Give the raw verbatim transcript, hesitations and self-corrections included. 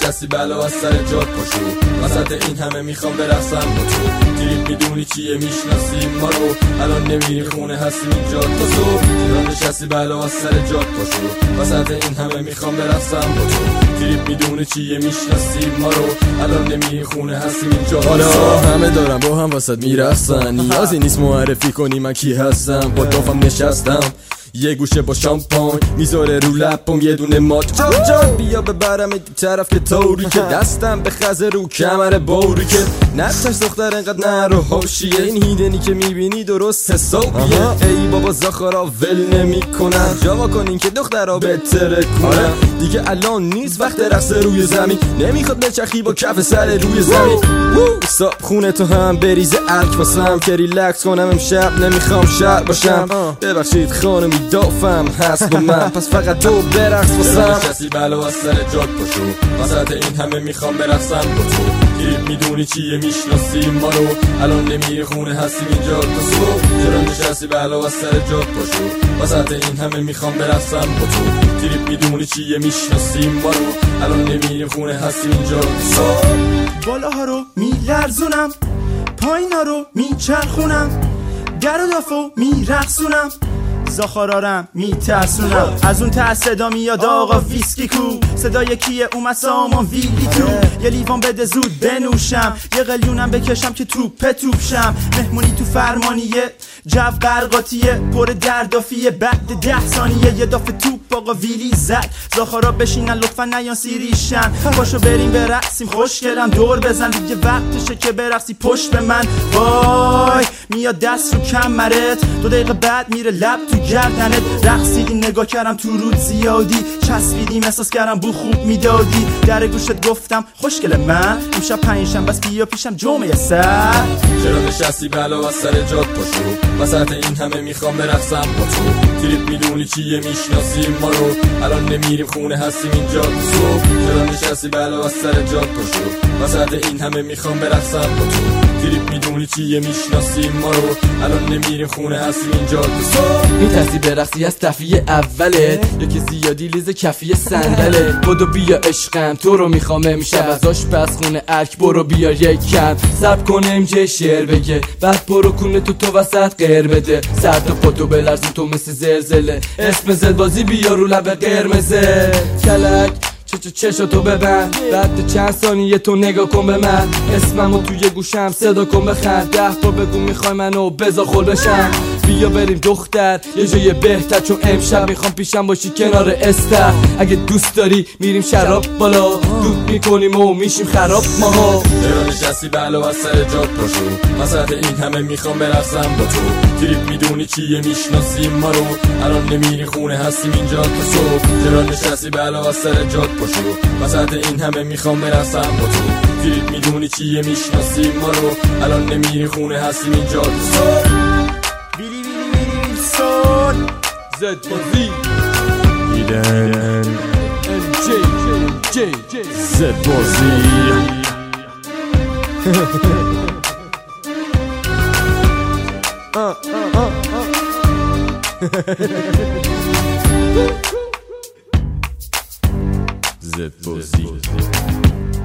نشستی بلا از سر جات پاشو، وسط این همه میخوام برقصم با تو. تریپ میدونی چیه میشناسی ما رو، الان نمیری خونه هستیم اینجا تا صبح. چرا نشستی بلا از سر جات پاشو، وسط این همه میخوام برقصم با تو. تریپ میدونی چیه میشناسی ما رو، الان نمیری خونه هستیم اینجا. حالا همه دارم با هم وسط میرقصن، نیازی نیست معرفی کنی من کی هستم. با دافم نشستم یه گوشه با شامپاین، میذاره رو لپم یه دونه مات. جان جان بیا ببرم این طرف که طوری که دستم به خزه رو کمر بوری که نتش دختر انقدر نرو حاشیه. این هیدنی که میبینی درست حسابیه. ای بابا زاخارا ول نمی کنن، جوا کنین که دخترها بهتره کنن. دیگه الان نیست وقت رقص روی زمین، نمیخواد بچخی با کف سر روی زمین. صاحب خونه تو هم بریزه ارک واسم که ریلکس کنم امشب، نمیخوام شر باشم. ببخشید خانمی دافم هست با من، پس فقط تو برقص واسم. نشستی بلا از سر جات پاشو، وسط این همه میخوام برقصم با تو. تریپ میدونی چیه میشناسی ما رو، الان نمیری خونه هستیم اینجا تا صبح. چرا نشستی بلا از سر جات پاشو، وسط این همه میخوام برقصم با تو. تریپ میدونی چیه میشناسی ما رو، الان نمیری خونه هستیم اینجا تا صبح. بالاها رو میلرزونم، پایینا رو میچرخونم، در و دافو میرقصونم، زاخارارم میترسونم. از اون ته صدا میاد آقا ویسکی کو، صدای کیه اومد سامان ویلی تو. یه لیوان بده زود بنوشم، یه قلیونم بکشم که توپ توپ شم. مهمونی تو فرمانیه، جو قرقاتیه، پر دردافیه. بعد ده ثانیه یه دافه توپ آقا ویلی زد. زاخارا بشینن لطفا نیان سیریشن، پاشو بریم برقصیم خوشگلم دور بزن. دیگه وقتشه که برقصی پشت به من. وای میاد دست رو کمرت، دو دقیقه بعد میره لب تو گردنت. رقصیدیم نگاه کردم تو رود زیادی، چسبیدیم احساس کردم بو خوب میدادی. در گوشت گفتم خوشگل من امشب پنجشنبه بس بیا پیشم جمعه سر. چرا نشستی بلا از سر جات پاشو، وسط این همه میخوام برقصم با تو. تریپ میدونی چیه میشناسی ما رو، الان نمیریم خونه هستیم اینجا تا صبح. چرا نشستی بلا از سر جات پاشو، وسط این همه میخوام برقصم با تو. تریپ میدونی چیه میشناسی ما رو، الان نمیریم خونه هستیم اینجا تا صبح. میترسی برقصی از تفیه اوله، یکی زیادی لیز کفی صندله. بدو بیا عشقم تو رو میخوام امشب، از آشپزخونه ارک برو بیا یک کم. صبر کن امجه شعر بگه، بعد برو کونه تو تو وسط غیر بده. سر تا پاتو بلرزی تو مثل زلزله، اسم زلبازی بیا رو لب قرمزه. کلک چه چه چشاتو ببند، بعد چند ثانیه تو نگاه کن به من. اسممو توی گوشم صدا کن بخند، ده بار بگو میخوای منو بذار خل بشم. بیا بریم دختر یه جای بهتر، چون امشب میخوام پیشم باشی کنار استر. اگه دوست داری میریم شراب بالا، دود میکنیم و میشیم خراب ماها. چرا نشستی بلا از سر جات پاشو، وسط این همه میخوام برقصم با تو. تریپ میدونی چیه میشناسی ما رو، الان نمیری خونه هستیم اینجا تا صبح. چرا نشستی بلا از سر جات پاشو، وسط این همه میخوام برقصم با تو. تریپ میدونی چیه میشناسی ما رو، الان نمیری خونه هستیم اینجا تا صبح. ویلی ویلی ویلی ویلی سون زد بازی هیدن جی جی جی زد بازی. زد بازی.